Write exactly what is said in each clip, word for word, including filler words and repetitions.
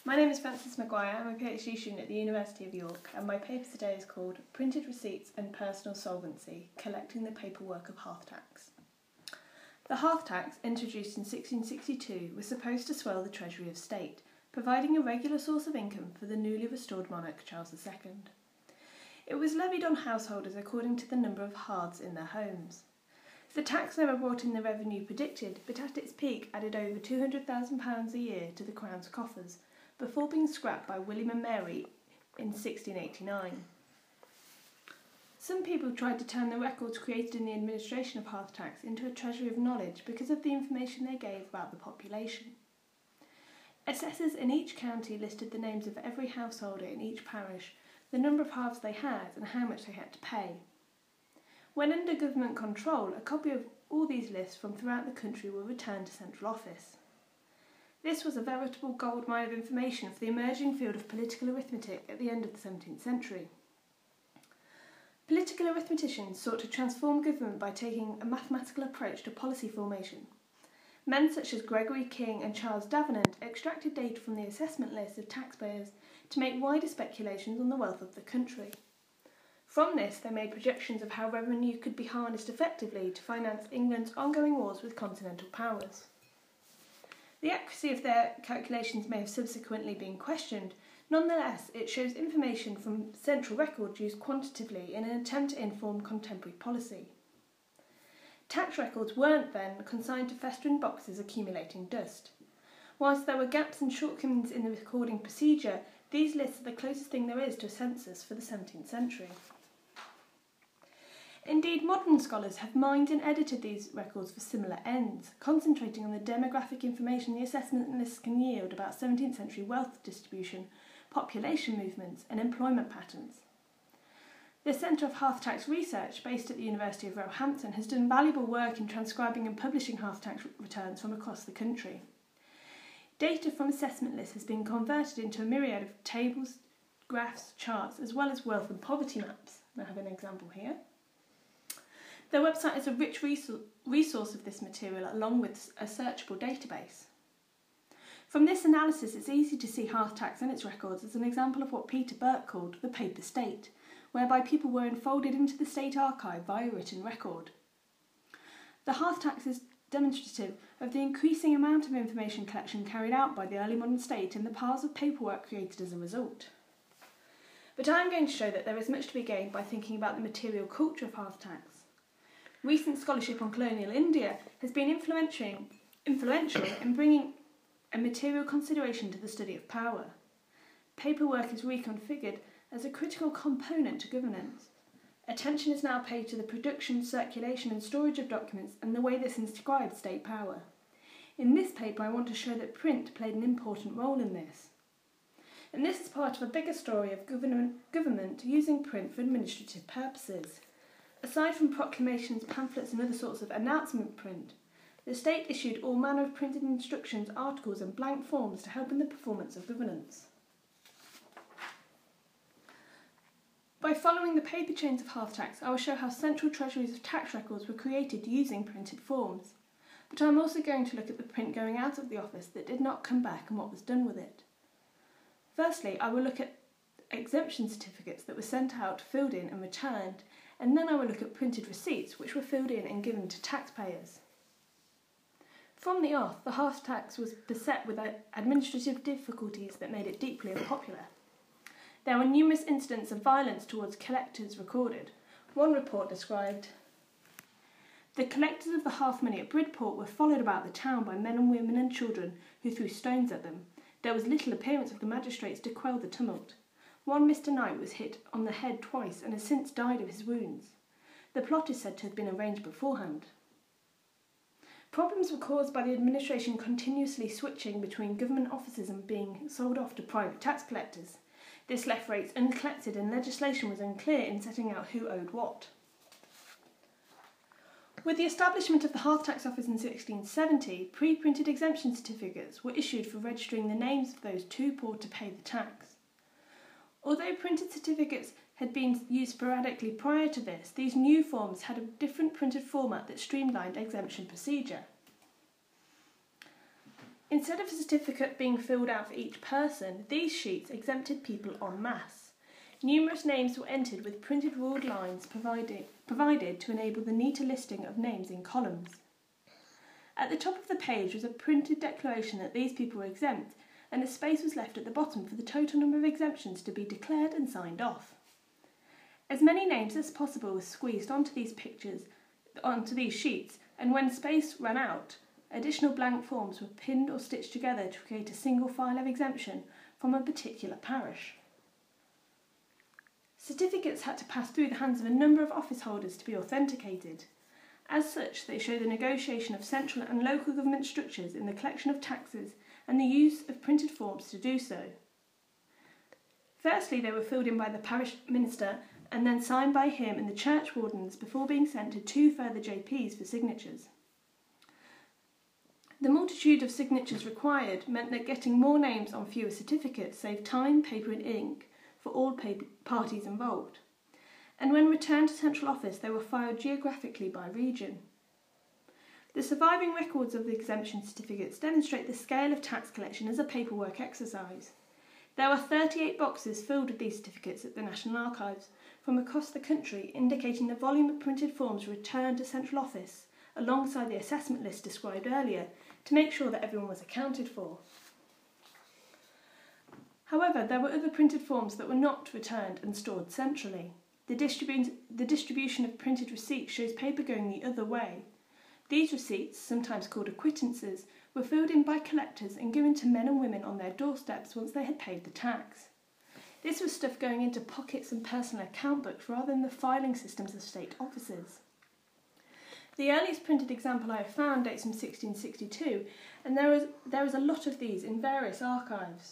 My name is Frances Maguire. I'm a PhD student at the University of York, and my paper today is called Printed Receipts and Personal Solvency, Collecting the Paperwork of Hearth Tax. The hearth tax, introduced in sixteen sixty-two, was supposed to swell the Treasury of State, providing a regular source of income for the newly restored monarch Charles the Second. It was levied on householders according to the number of hearths in their homes. The tax never brought in the revenue predicted, but at its peak added over two hundred thousand pounds a year to the Crown's coffers, before being scrapped by William and Mary in sixteen eighty-nine. Some people tried to turn the records created in the administration of hearth tax into a treasury of knowledge because of the information they gave about the population. Assessors in each county listed the names of every householder in each parish, the number of hearths they had, and how much they had to pay. When under government control, a copy of all these lists from throughout the country were returned to central office. This was a veritable goldmine of information for the emerging field of political arithmetic at the end of the seventeenth century. Political arithmeticians sought to transform government by taking a mathematical approach to policy formation. Men such as Gregory King and Charles Davenant extracted data from the assessment lists of taxpayers to make wider speculations on the wealth of the country. From this, they made projections of how revenue could be harnessed effectively to finance England's ongoing wars with continental powers. The accuracy of their calculations may have subsequently been questioned. Nonetheless, it shows information from central records used quantitatively in an attempt to inform contemporary policy. Tax records weren't then consigned to festering boxes accumulating dust. Whilst there were gaps and shortcomings in the recording procedure, these lists are the closest thing there is to a census for the seventeenth century. Indeed, modern scholars have mined and edited these records for similar ends, concentrating on the demographic information the assessment lists can yield about seventeenth century wealth distribution, population movements, and employment patterns. The Centre of Hearth Tax Research, based at the University of Roehampton, has done valuable work in transcribing and publishing hearth tax returns from across the country. Data from assessment lists has been converted into a myriad of tables, graphs, charts, as well as wealth and poverty maps. I have an example here. Their website is a rich resource of this material, along with a searchable database. From this analysis, it's easy to see hearth tax and its records as an example of what Peter Burke called the paper state, whereby people were enfolded into the state archive via written record. The hearth tax is demonstrative of the increasing amount of information collection carried out by the early modern state and the piles of paperwork created as a result. But I'm going to show that there is much to be gained by thinking about the material culture of hearth tax. Recent scholarship on colonial India has been influential, influential in bringing a material consideration to the study of power. Paperwork is reconfigured as a critical component to governance. Attention is now paid to the production, circulation and storage of documents and the way this inscribes state power. In this paper I want to show that print played an important role in this. And this is part of a bigger story of government, government using print for administrative purposes. Aside from proclamations, pamphlets and other sorts of announcement print, the state issued all manner of printed instructions, articles and blank forms to help in the performance of governance. By following the paper chains of hearth tax, I will show how central treasuries of tax records were created using printed forms. But I'm also going to look at the print going out of the office that did not come back and what was done with it. Firstly, I will look at exemption certificates that were sent out, filled in and returned, and then I will look at printed receipts which were filled in and given to taxpayers. From the off, the hearth tax was beset with administrative difficulties that made it deeply unpopular. There were numerous incidents of violence towards collectors recorded. One report described, "The collectors of the hearth money at Bridport were followed about the town by men and women and children who threw stones at them. There was little appearance of the magistrates to quell the tumult. One Mister Knight was hit on the head twice and has since died of his wounds. The plot is said to have been arranged beforehand." Problems were caused by the administration continuously switching between government offices and being sold off to private tax collectors. This left rates uncollected and legislation was unclear in setting out who owed what. With the establishment of the Hearth Tax Office in sixteen seventy, pre-printed exemption certificates were issued for registering the names of those too poor to pay the tax. Although printed certificates had been used sporadically prior to this, these new forms had a different printed format that streamlined exemption procedure. Instead of a certificate being filled out for each person, these sheets exempted people en masse. Numerous names were entered with printed ruled lines provided, provided to enable the neater listing of names in columns. At the top of the page was a printed declaration that these people were exempt, and a space was left at the bottom for the total number of exemptions to be declared and signed off. As many names as possible were squeezed onto these pictures, onto these sheets, and when space ran out, additional blank forms were pinned or stitched together to create a single file of exemption from a particular parish. Certificates had to pass through the hands of a number of office holders to be authenticated. As such, they show the negotiation of central and local government structures in the collection of taxes and the use of printed forms to do so. Firstly, they were filled in by the parish minister and then signed by him and the church wardens before being sent to two further J Ps for signatures. The multitude of signatures required meant that getting more names on fewer certificates saved time, paper and ink for all paper parties involved. And when returned to central office, they were filed geographically by region. The surviving records of the exemption certificates demonstrate the scale of tax collection as a paperwork exercise. There were thirty-eight boxes filled with these certificates at the National Archives from across the country, indicating the volume of printed forms returned to central office, alongside the assessment list described earlier, to make sure that everyone was accounted for. However, there were other printed forms that were not returned and stored centrally. The, distribu- the distribution of printed receipts shows paper going the other way. These receipts, sometimes called acquittances, were filled in by collectors and given to men and women on their doorsteps once they had paid the tax. This was stuff going into pockets and personal account books rather than the filing systems of state offices. The earliest printed example I have found dates from sixteen sixty-two, and there is, there is a lot of these in various archives.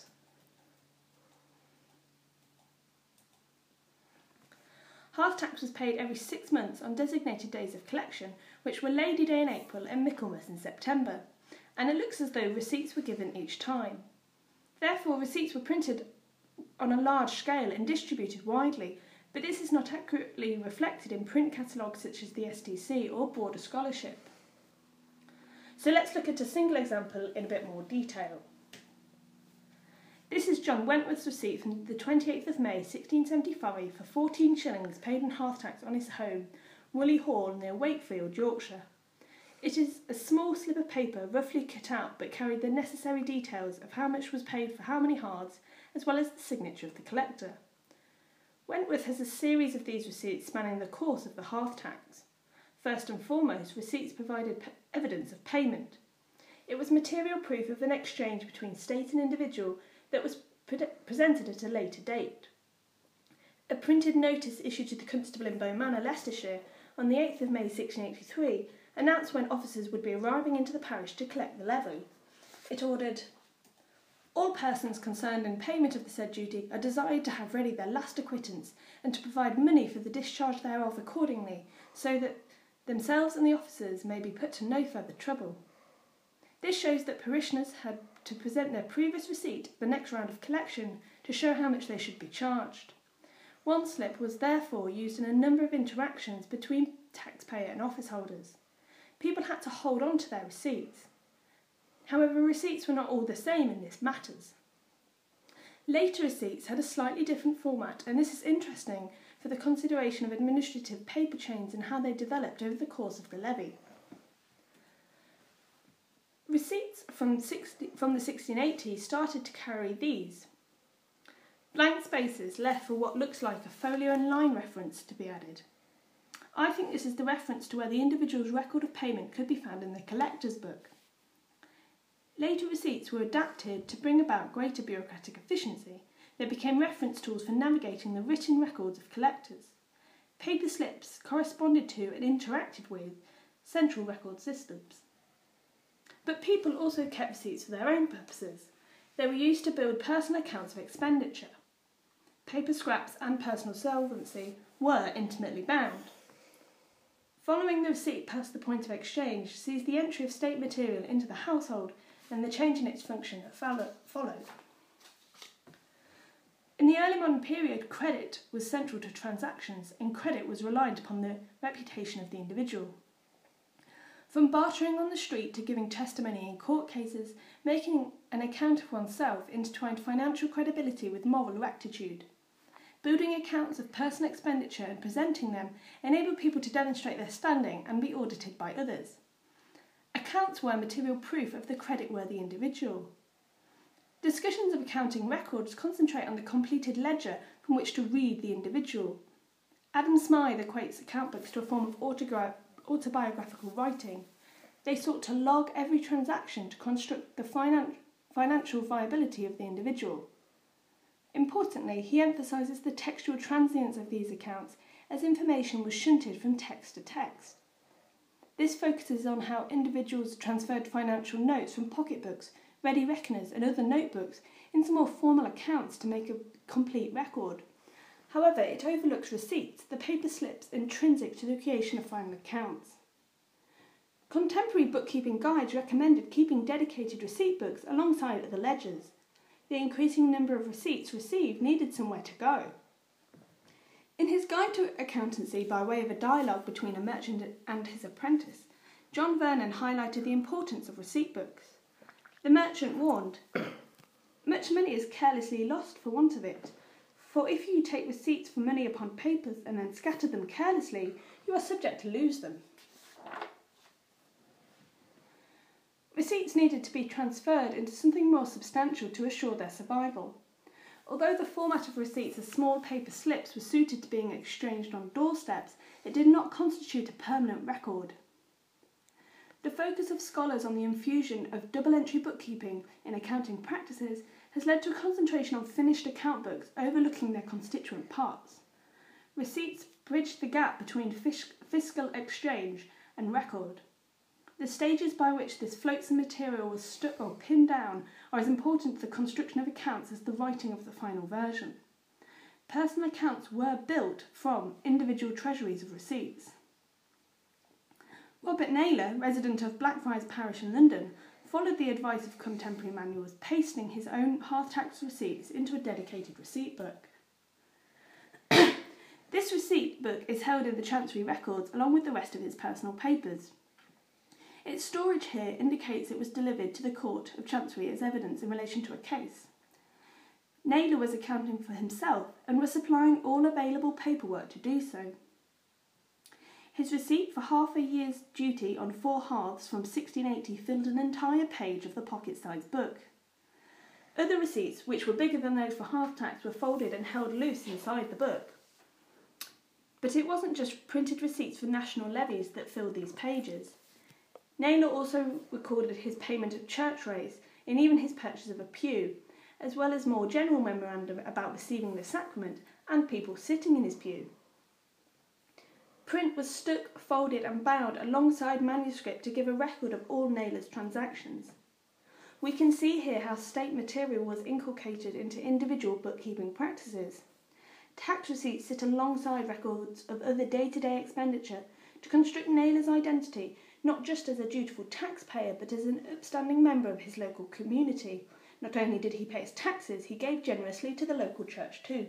Half tax was paid every six months on designated days of collection, which were Lady Day in April and Michaelmas in September, and it looks as though receipts were given each time. Therefore, receipts were printed on a large scale and distributed widely, but this is not accurately reflected in print catalogues such as the S T C or Border Scholarship. So let's look at a single example in a bit more detail. This is John Wentworth's receipt from the twenty-eighth of May sixteen seventy-five for fourteen shillings paid in hearth tax on his home, Woolley Hall, near Wakefield, Yorkshire. It is a small slip of paper roughly cut out but carried the necessary details of how much was paid for how many hearths, as well as the signature of the collector. Wentworth has a series of these receipts spanning the course of the hearth tax. First and foremost, receipts provided p- evidence of payment. It was material proof of an exchange between state and individual that was pre- presented at a later date. A printed notice issued to the constable in Bow Manor, Leicestershire, on the eighth of May sixteen eighty-three announced when officers would be arriving into the parish to collect the levy. It ordered, "All persons concerned in payment of the said duty are desired to have ready their last acquittance and to provide money for the discharge thereof accordingly, so that themselves and the officers may be put to no further trouble." This shows that parishioners had to present their previous receipt at the next round of collection to show how much they should be charged. One slip was therefore used in a number of interactions between taxpayer and office holders. People had to hold on to their receipts. However, receipts were not all the same in this matters. Later receipts had a slightly different format, and this is interesting for the consideration of administrative paper chains and how they developed over the course of the levy. Receipts from, sixty, from the sixteen eighties started to carry these. Blank spaces left for what looks like a folio and line reference to be added. I think this is the reference to where the individual's record of payment could be found in the collector's book. Later receipts were adapted to bring about greater bureaucratic efficiency. They became reference tools for navigating the written records of collectors. Paper slips corresponded to and interacted with central record systems. But people also kept receipts for their own purposes. They were used to build personal accounts of expenditure. Paper scraps and personal solvency were intimately bound. Following the receipt past the point of exchange sees the entry of state material into the household and the change in its function that followed. In the early modern period, credit was central to transactions, and credit was reliant upon the reputation of the individual. From bartering on the street to giving testimony in court cases, making an account of oneself intertwined financial credibility with moral rectitude. Building accounts of personal expenditure and presenting them enabled people to demonstrate their standing and be audited by others. Accounts were material proof of the creditworthy individual. Discussions of accounting records concentrate on the completed ledger from which to read the individual. Adam Smythe equates account books to a form of autogra- autobiographical writing. They sought to log every transaction to construct the finan- financial viability of the individual. Importantly, he emphasises the textual transience of these accounts as information was shunted from text to text. This focuses on how individuals transferred financial notes from pocketbooks, ready reckoners and other notebooks into more formal accounts to make a complete record. However, it overlooks receipts, the paper slips intrinsic to the creation of final accounts. Contemporary bookkeeping guides recommended keeping dedicated receipt books alongside other ledgers. The increasing number of receipts received needed somewhere to go. In his Guide to Accountancy, by way of a dialogue between a merchant and his apprentice, John Vernon highlighted the importance of receipt books. The merchant warned, "Much money is carelessly lost for want of it, for if you take receipts for money upon papers and then scatter them carelessly, you are subject to lose them." Receipts needed to be transferred into something more substantial to assure their survival. Although the format of receipts as small paper slips was suited to being exchanged on doorsteps, it did not constitute a permanent record. The focus of scholars on the infusion of double-entry bookkeeping in accounting practices has led to a concentration on finished account books overlooking their constituent parts. Receipts bridge the gap between fis- fiscal exchange and record. The stages by which this flotsam material was stuck or pinned down are as important to the construction of accounts as the writing of the final version. Personal accounts were built from individual treasuries of receipts. Robert Naylor, resident of Blackfriars Parish in London, followed the advice of contemporary manuals, pasting his own hearth tax receipts into a dedicated receipt book. This receipt book is held in the Chancery Records along with the rest of his personal papers. Its storage here indicates it was delivered to the Court of Chancery as evidence in relation to a case. Naylor was accounting for himself and was supplying all available paperwork to do so. His receipt for half a year's duty on four hearths from sixteen eighty filled an entire page of the pocket-sized book. Other receipts, which were bigger than those for half tax, were folded and held loose inside the book. But it wasn't just printed receipts for national levies that filled these pages. Naylor also recorded his payment of church rates and even his purchase of a pew, as well as more general memorandum about receiving the sacrament and people sitting in his pew. Print was stuck, folded and bound alongside manuscript to give a record of all Naylor's transactions. We can see here how state material was inculcated into individual bookkeeping practices. Tax receipts sit alongside records of other day-to-day expenditure to construct Naylor's identity not just as a dutiful taxpayer but as an upstanding member of his local community. Not only did he pay his taxes, he gave generously to the local church too.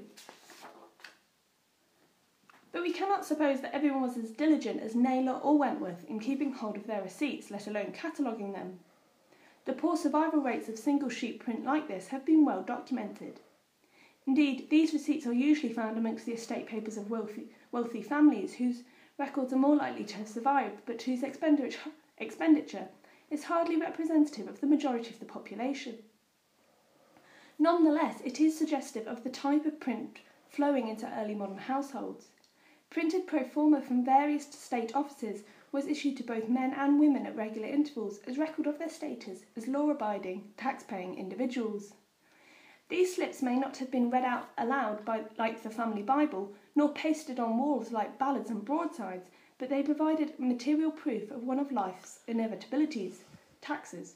But we cannot suppose that everyone was as diligent as Naylor or Wentworth in keeping hold of their receipts, let alone cataloguing them. The poor survival rates of single-sheet print like this have been well documented. Indeed, these receipts are usually found amongst the estate papers of wealthy, wealthy families whose records are more likely to have survived, but whose expenditure, expenditure is hardly representative of the majority of the population. Nonetheless, it is suggestive of the type of print flowing into early modern households. Printed pro forma from various state offices was issued to both men and women at regular intervals as record of their status as law-abiding, tax-paying individuals. These slips may not have been read out aloud by, like the family Bible, nor pasted on walls like ballads and broadsides, but they provided material proof of one of life's inevitabilities, taxes.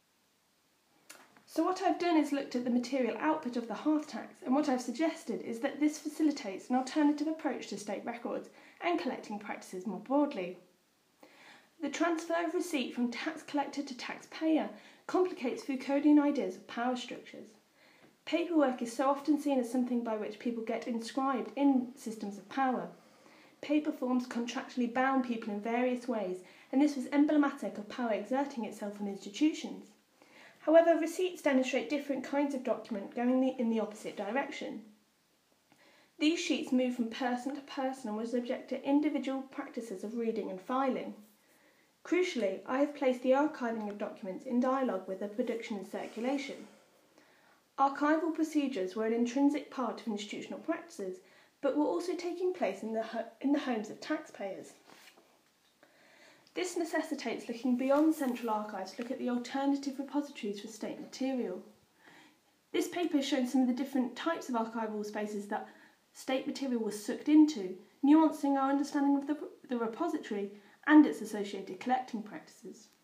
So what I've done is looked at the material output of the hearth tax, and what I've suggested is that this facilitates an alternative approach to state records and collecting practices more broadly. The transfer of receipt from tax collector to taxpayer complicates Foucauldian ideas of power structures. Paperwork is so often seen as something by which people get inscribed in systems of power. Paper forms contractually bound people in various ways and this was emblematic of power exerting itself on institutions. However, receipts demonstrate different kinds of document going in the opposite direction. These sheets moved from person to person and were subject to individual practices of reading and filing. Crucially, I have placed the archiving of documents in dialogue with their production and circulation. Archival procedures were an intrinsic part of institutional practices, but were also taking place in the, ho- in the homes of taxpayers. This necessitates looking beyond central archives to look at the alternative repositories for state material. This paper is showing some of the different types of archival spaces that state material was sucked into, nuancing our understanding of the, the repository and its associated collecting practices.